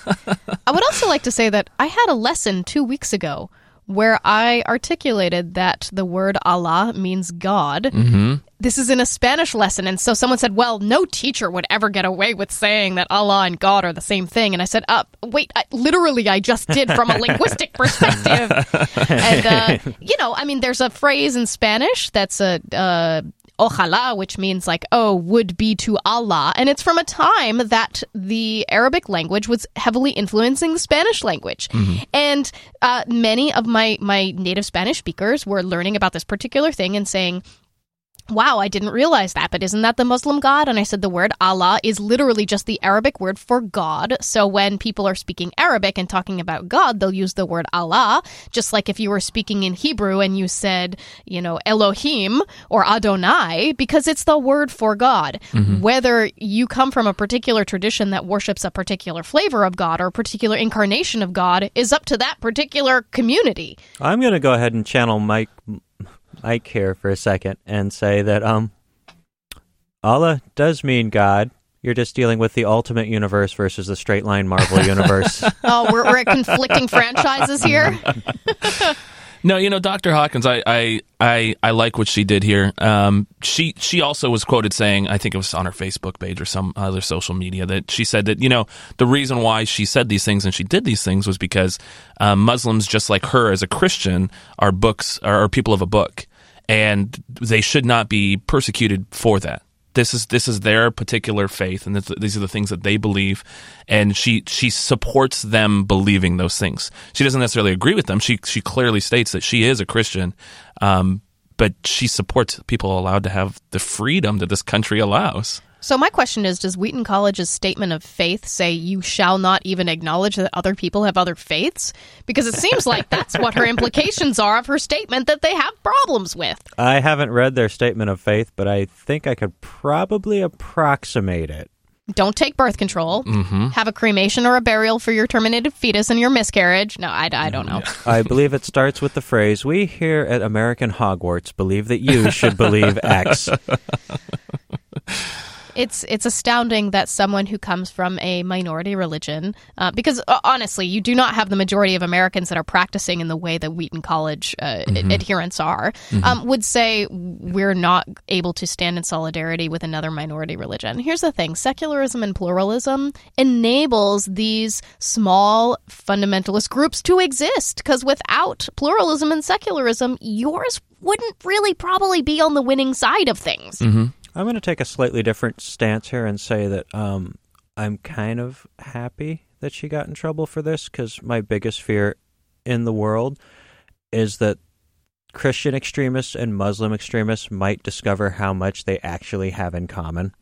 I would also like to say that I had a lesson two weeks ago where I articulated that the word Allah means God. Mm-hmm. This is in a Spanish lesson, and so someone said, well, no teacher would ever get away with saying that Allah and God are the same thing. And I said, uh, wait, I, literally I just did from a linguistic perspective. And, uh, you know, I mean, there's a phrase in Spanish that's a... Uh, Ojalá, which means like, oh, would be to Allah. And it's from a time that the Arabic language was heavily influencing the Spanish language. Mm-hmm. And uh, many of my, my native Spanish speakers were learning about this particular thing and saying, wow, I didn't realize that, but isn't that the Muslim God? And I said the word Allah is literally just the Arabic word for God. So when people are speaking Arabic and talking about God, they'll use the word Allah, just like if you were speaking in Hebrew and you said, you know, Elohim or Adonai, because it's the word for God. Mm-hmm. Whether you come from a particular tradition that worships a particular flavor of God or a particular incarnation of God is up to that particular community. I'm going to go ahead and channel Mike... mic here for a second and say that um, Allah does mean God. You're just dealing with the Ultimate Universe versus the straight line Marvel Universe. Oh, we're, we're at conflicting franchises here? No, you know, Doctor Hawkins, I, I, I, I like what she did here. Um, she she also was quoted saying, I think it was on her Facebook page or some other social media, that she said that, you know, the reason why she said these things and she did these things was because um, Muslims, just like her as a Christian, are books are people of a book, and they should not be persecuted for that. This is this is their particular faith, and this, these are the things that they believe, and she she supports them believing those things. She doesn't necessarily agree with them. She she clearly states that she is a Christian, um, but she supports people allowed to have the freedom that this country allows. So my question is, does Wheaton College's statement of faith say you shall not even acknowledge that other people have other faiths? Because it seems like that's what her implications are of her statement that they have problems with. I haven't read their statement of faith, but I think I could probably approximate it. Don't take birth control. Mm-hmm. Have a cremation or a burial for your terminated fetus and your miscarriage. No, I, I don't know. I believe it starts with the phrase, we here at American Hogwarts believe that you should believe X. It's it's astounding that someone who comes from a minority religion, uh, because uh, honestly, you do not have the majority of Americans that are practicing in the way that Wheaton College uh, Mhm. adherents are, Mhm. um, would say we're not able to stand in solidarity with another minority religion. Here's the thing. Secularism and pluralism enables these small fundamentalist groups to exist, because without pluralism and secularism, yours wouldn't really probably be on the winning side of things. Mm-hmm. I'm going to take a slightly different stance here and say that um, I'm kind of happy that she got in trouble for this, because my biggest fear in the world is that Christian extremists and Muslim extremists might discover how much they actually have in common.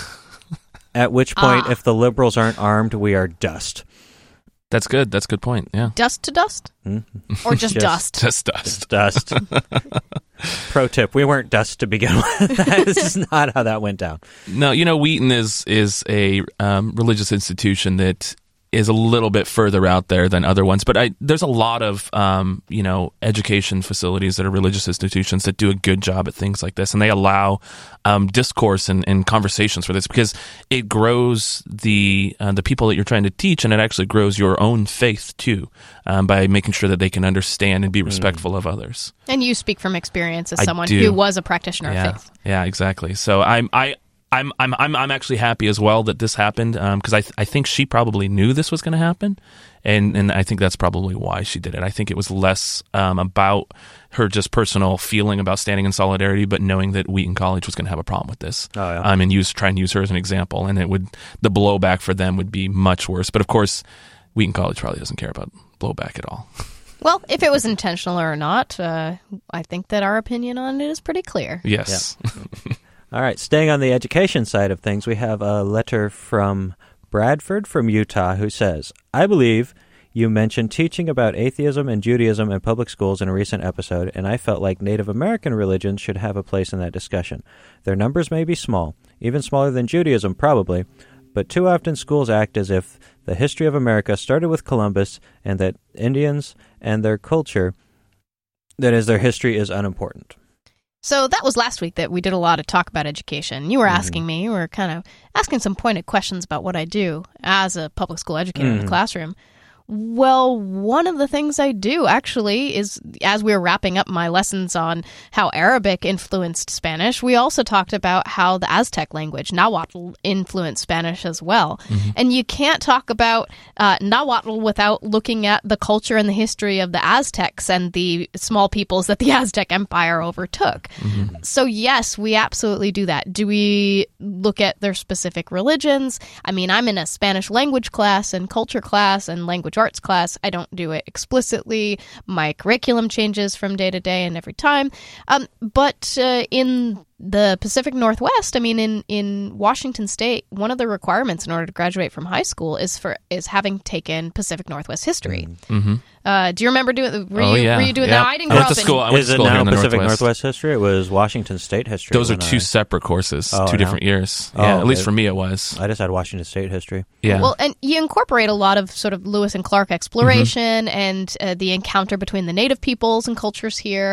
At which point, Ah. if the liberals aren't armed, we are dust. That's good. That's a good point. Yeah. Dust to dust? Mm-hmm. Or just dust? Just dust. Dust. Pro tip, we weren't dust to begin with. This is not how that went down. No, you know, Wheaton is is a um, religious institution that is a little bit further out there than other ones. But I, there's a lot of, um, you know, education facilities that are religious institutions that do a good job at things like this. And they allow um, discourse and, and conversations for this, because it grows the uh, the people that you're trying to teach, and it actually grows your own faith, too, um, by making sure that they can understand and be respectful of others. And you speak from experience as I someone do. who was a practitioner yeah. of faith. Yeah, exactly. So I'm I I'm I'm I'm I'm actually happy as well that this happened, because um, I th- I think she probably knew this was going to happen, and and I think that's probably why she did it. I think it was less um, about her just personal feeling about standing in solidarity, but knowing that Wheaton College was going to have a problem with this, Oh, yeah. um, and use try and use her as an example, and it would the blowback for them would be much worse. But of course, Wheaton College probably doesn't care about blowback at all. Well, if it was intentional or not, uh, I think that our opinion on it is pretty clear. Yes. Yeah. All right, staying on the education side of things, we have a letter from Bradford from Utah who says, I believe you mentioned teaching about atheism and Judaism in public schools in a recent episode, and I felt like Native American religions should have a place in that discussion. Their numbers may be small, even smaller than Judaism probably, but too often schools act as if the history of America started with Columbus and that Indians and their culture, that is, their history, is unimportant. So that was last week that we did a lot of talk about education. You were Mm-hmm. asking me, you were kind of asking some pointed questions about what I do as a public school educator in Mhm. the classroom. Well, one of the things I do actually is, as we were wrapping up my lessons on how Arabic influenced Spanish, we also talked about how the Aztec language, Nahuatl, influenced Spanish as well. Mhm. And you can't talk about uh, Nahuatl without looking at the culture and the history of the Aztecs and the small peoples that the Aztec Empire overtook. So yes, we absolutely do that. Do we look at their specific religions? I mean, I'm in a Spanish language class and culture class and language arts class. I don't do it explicitly. My curriculum changes from day to day and every time. Um, but uh, in the Pacific Northwest, I mean, in, in Washington State, one of the requirements in order to graduate from high school is for is having taken Pacific Northwest history. Mm-hmm. Uh, do you remember doing? Were Oh, you yeah. were you doing Yeah. that? I didn't I grow went up to in- school- I went Is to it school here now in the Pacific Northwest. Northwest history? It was Washington State history. Those are when two I- separate courses, Oh, two no? different years. Oh, Yeah, at least okay. for me it was. I just had Washington State history. Yeah. Well, and you incorporate a lot of sort of Lewis and Clark exploration and uh, the encounter between the native peoples and cultures here.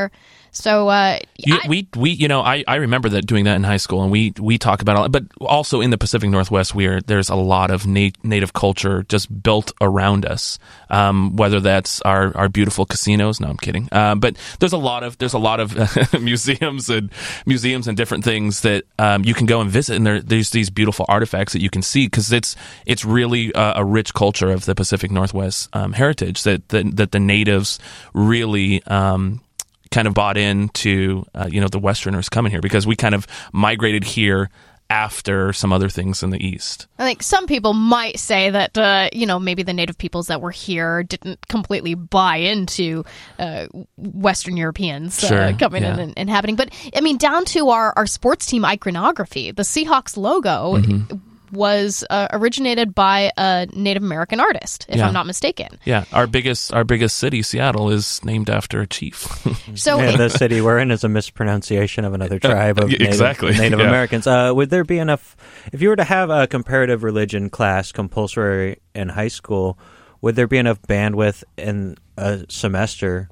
So uh, you, I, we we you know I, I remember that doing that in high school, and we we talk about it, but also in the Pacific Northwest, we are there's a lot of na- native culture just built around us. Um, whether that's our, our beautiful casinos, no, I'm kidding. Uh, but there's a lot of there's a lot of museums and museums and different things that um, you can go and visit, and there, there's these beautiful artifacts that you can see because it's it's really a, a rich culture of the Pacific Northwest um, heritage that, that that the natives really. Um, kind of bought into, uh, you know, the Westerners coming here because we kind of migrated here after some other things in the East. I think some people might say that, uh, you know, maybe the native peoples that were here didn't completely buy into uh, Western Europeans sure, uh, coming yeah. in and, and happening. But, I mean, down to our, our sports team iconography, the Seahawks logo mm-hmm. was uh, originated by a Native American artist, if yeah. I'm not mistaken. Yeah, our biggest our biggest city, Seattle, is named after a chief. So yeah, the city we're in is a mispronunciation of another tribe of Native, exactly. Native yeah. Americans. Uh, would there be enough, if you were to have a comparative religion class compulsory in high school, would there be enough bandwidth in a semester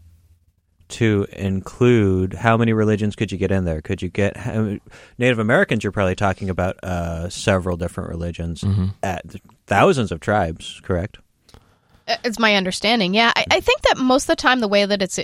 to include how many religions could you get in there? Could you get Native Americans? You're probably talking about uh, several different religions mm-hmm. at thousands of tribes, correct? It's my understanding. Yeah, I, I think that most of the time the way that it's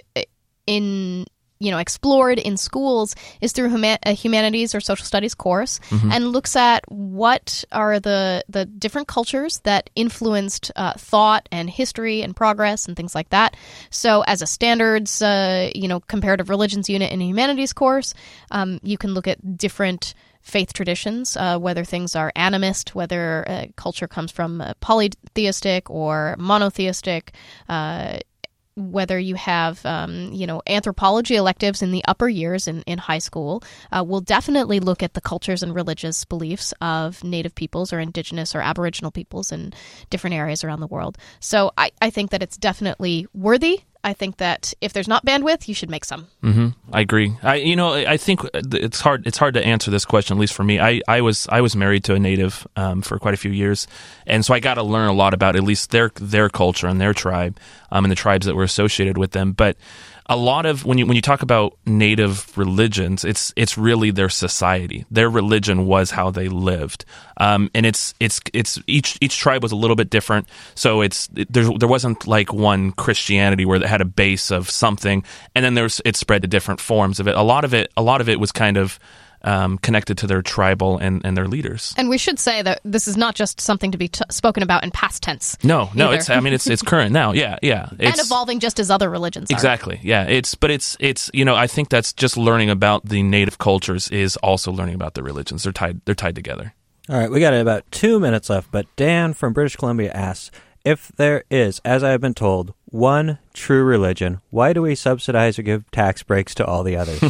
in you know explored in schools is through huma- a humanities or social studies course mm-hmm. and looks at what are the the different cultures that influenced uh, thought and history and progress and things like that. So as a standards uh, you know comparative religions unit in a humanities course, um, you can look at different faith traditions, uh, whether things are animist, whether uh, culture comes from uh, polytheistic or monotheistic, uh, whether you have, um, you know, anthropology electives in the upper years in, in high school, uh, will definitely look at the cultures and religious beliefs of Native peoples or Indigenous or Aboriginal peoples in different areas around the world. So I, I think that it's definitely worthy. I think that if there's not bandwidth, you should make some. Mm-hmm. I agree. I, you know, I think it's hard. It's hard to answer this question, at least for me. I, I was I was married to a Native um, for quite a few years, and so I got to learn a lot about at least their their culture and their tribe, um, and the tribes that were associated with them. But a lot of when you when you talk about Native religions, it's it's really their society. Their religion was how they lived, um, and it's it's it's each each tribe was a little bit different. So it's it, there there wasn't like one Christianity where it had a base of something, and then there's it spread to different forms of it. A lot of it a lot of it was kind of Um, connected to their tribal and, and their leaders. And we should say that this is not just something to be t- spoken about in past tense. No, no, either. it's I mean it's it's current now. Yeah, yeah. It's, and evolving just as other religions exactly, are. yeah. It's but it's it's you know I think that's just learning about the native cultures is also learning about the religions. They're tied they're tied together. All right, we got about two minutes left, but Dan from British Columbia asks, if there is, as I have been told, one true religion, why do we subsidize or give tax breaks to all the others?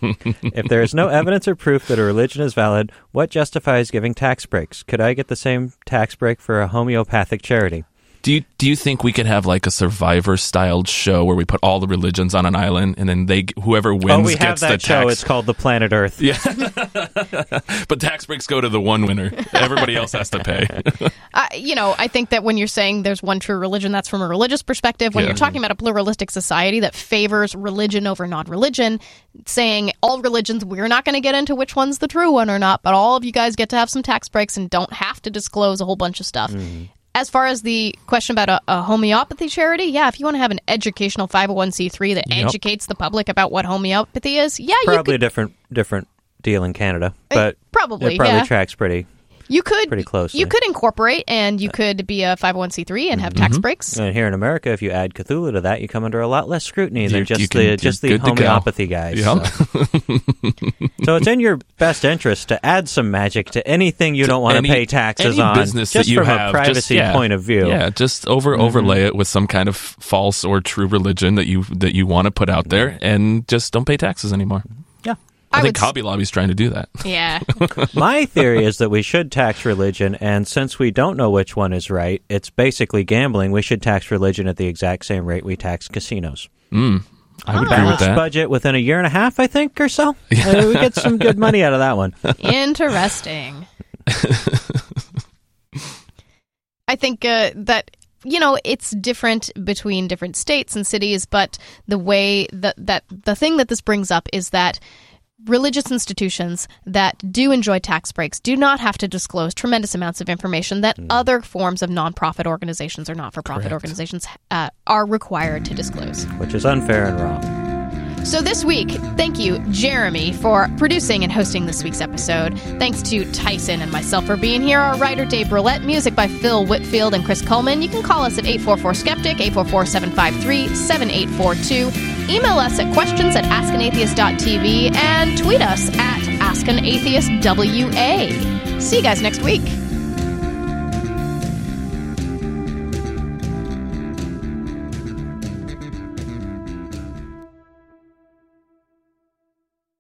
If there is no evidence or proof that a religion is valid, what justifies giving tax breaks? Could I get the same tax break for a homeopathic charity? Do you do you think we could have like a Survivor-styled show where we put all the religions on an island and then they whoever wins oh, we gets have that the show. tax? It's called The Planet Earth. Yeah, but tax breaks go to the one winner. Everybody else has to pay. uh, you know, I think that when you're saying there's one true religion, that's from a religious perspective. When Yeah. you're talking about a pluralistic society that favors religion over non-religion, saying all religions, we're not going to get into which one's the true one or not, but all of you guys get to have some tax breaks and don't have to disclose a whole bunch of stuff. Mm. As far as the question about a, a homeopathy charity, yeah, if you want to have an educational five oh one c three that Yep. educates the public about what homeopathy is, yeah, Probably you could. a different different deal in Canada, but probably, it probably yeah. tracks pretty You could pretty closely. You could incorporate, and you could be a five oh one c three and have tax Mhm. breaks. And here in America, if you add Cthulhu to that, you come under a lot less scrutiny than You're- just you can- the you're just the good to go. homeopathy guys. Yep. So. So it's in your best interest to add some magic to anything you To don't want any- to pay taxes any on, business just that you from have, a privacy just, yeah, point of view. Yeah, just over Mhm. overlay it with some kind of false or true religion that you that you want to put out there, and just don't pay taxes anymore. Yeah, I, I think would s- Hobby Lobby's trying to do that. Yeah. My theory is that we should tax religion, and since we don't know which one is right, it's basically gambling. We should tax religion at the exact same rate we tax casinos. Mm, I would agree with Balanced that. budget within a year and a half, I think, or so. Uh, we get some good money out of that one. Interesting. I think uh, that you know, it's different between different states and cities, but the way that, that the thing that this brings up is that religious institutions that do enjoy tax breaks do not have to disclose tremendous amounts of information that mm. other forms of nonprofit organizations or not-for-profit Correct. organizations uh, are required to disclose. Which is unfair and wrong. So this week, thank you, Jeremy, for producing and hosting this week's episode. Thanks to Tyson and myself for being here. Our writer, Dave Brulette. Music by Phil Whitfield and Chris Coleman. You can call us at eight four four skeptic, eight four four, seven five three, seven eight four two. Email us at questions at ask an atheist dot t v and tweet us at ask an atheist w a. See you guys next week.